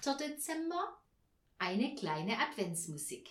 8. Dezember, eine kleine Adventsmusik.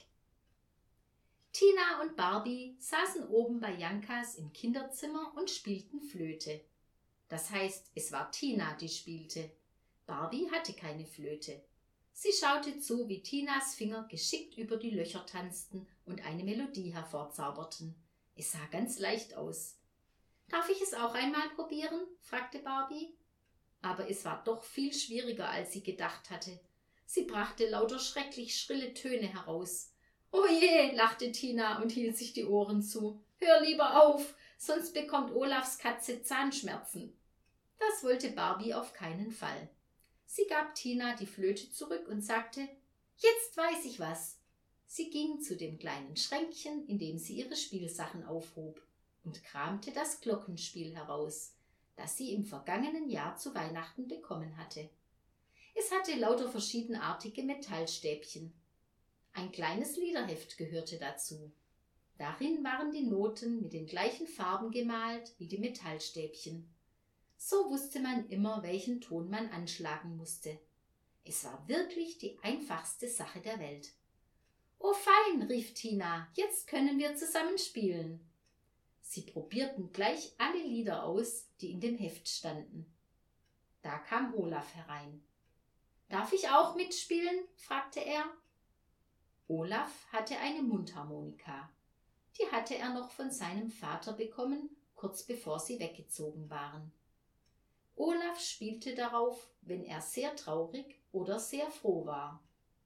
Tina und Barbie saßen oben bei Jankas im Kinderzimmer und spielten Flöte. Das heißt, es war Tina, die spielte. Barbie hatte keine Flöte. Sie schaute zu, wie Tinas Finger geschickt über die Löcher tanzten und eine Melodie hervorzauberten. Es sah ganz leicht aus. »Darf ich es auch einmal probieren?« fragte Barbie. Aber es war doch viel schwieriger, als sie gedacht hatte. Sie brachte lauter schrecklich schrille Töne heraus. »Oh je«, lachte Tina und hielt sich die Ohren zu. »Hör lieber auf, sonst bekommt Olafs Katze Zahnschmerzen.« Das wollte Barbie auf keinen Fall. Sie gab Tina die Flöte zurück und sagte, »Jetzt weiß ich was.« Sie ging zu dem kleinen Schränkchen, in dem sie ihre Spielsachen aufhob, und kramte das Glockenspiel heraus, das sie im vergangenen Jahr zu Weihnachten bekommen hatte. Es hatte lauter verschiedenartige Metallstäbchen. Ein kleines Liederheft gehörte dazu. Darin waren die Noten mit den gleichen Farben gemalt wie die Metallstäbchen. So wusste man immer, welchen Ton man anschlagen musste. Es war wirklich die einfachste Sache der Welt. »Oh fein«, rief Tina, »jetzt können wir zusammen spielen.« Sie probierten gleich alle Lieder aus, die in dem Heft standen. Da kam Olaf herein. »Darf ich auch mitspielen?« fragte er. Olaf hatte eine Mundharmonika. Die hatte er noch von seinem Vater bekommen, kurz bevor sie weggezogen waren. Olaf spielte darauf, wenn er sehr traurig oder sehr froh war.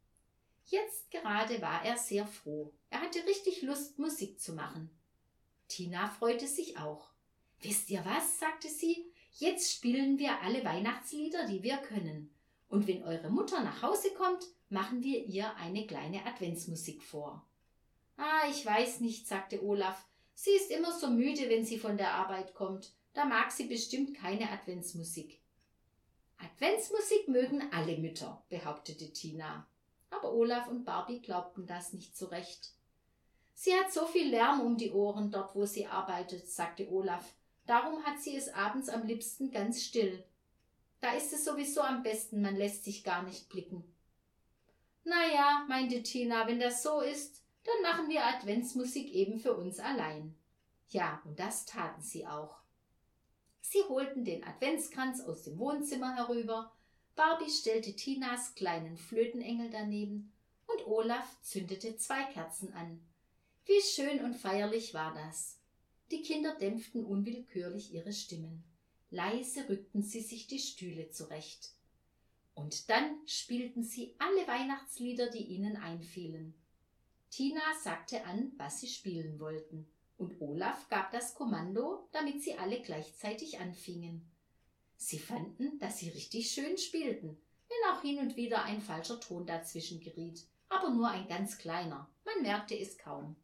Jetzt gerade war er sehr froh. Er hatte richtig Lust, Musik zu machen. Tina freute sich auch. »Wisst ihr was?« sagte sie. »Jetzt spielen wir alle Weihnachtslieder, die wir können. Und wenn eure Mutter nach Hause kommt, machen wir ihr eine kleine Adventsmusik vor.« »Ah, ich weiß nicht«, sagte Olaf. »Sie ist immer so müde, wenn sie von der Arbeit kommt. Da mag sie bestimmt keine Adventsmusik.« »Adventsmusik mögen alle Mütter«, behauptete Tina. Aber Olaf und Barbie glaubten das nicht so recht. »Sie hat so viel Lärm um die Ohren dort, wo sie arbeitet«, sagte Olaf. »Darum hat sie es abends am liebsten ganz still. Da ist es sowieso am besten, man lässt sich gar nicht blicken.« »Na ja«, meinte Tina, »wenn das so ist, dann machen wir Adventsmusik eben für uns allein.« Ja, und das taten sie auch. Sie holten den Adventskranz aus dem Wohnzimmer herüber, Barbie stellte Tinas kleinen Flötenengel daneben und Olaf zündete 2 Kerzen an. Wie schön und feierlich war das. Die Kinder dämpften unwillkürlich ihre Stimmen. Leise rückten sie sich die Stühle zurecht. Und dann spielten sie alle Weihnachtslieder, die ihnen einfielen. Tina sagte an, was sie spielen wollten, und Olaf gab das Kommando, damit sie alle gleichzeitig anfingen. Sie fanden, dass sie richtig schön spielten, wenn auch hin und wieder ein falscher Ton dazwischen geriet, aber nur ein ganz kleiner, man merkte es kaum.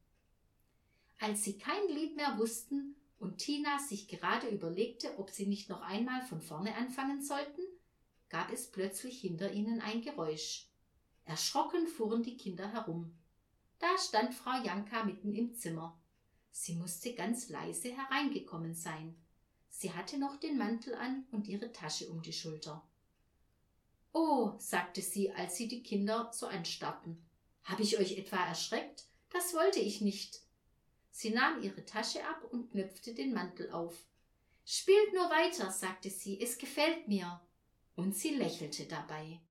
Als sie kein Lied mehr wussten und Tina sich gerade überlegte, ob sie nicht noch einmal von vorne anfangen sollten, gab es plötzlich hinter ihnen ein Geräusch. Erschrocken fuhren die Kinder herum. Da stand Frau Janka mitten im Zimmer. Sie musste ganz leise hereingekommen sein. Sie hatte noch den Mantel an und ihre Tasche um die Schulter. »Oh«, sagte sie, als sie die Kinder so anstarrten. »Habe ich euch etwa erschreckt? Das wollte ich nicht.« Sie nahm ihre Tasche ab und knöpfte den Mantel auf. »Spielt nur weiter«, sagte sie, »es gefällt mir.« Und sie lächelte dabei.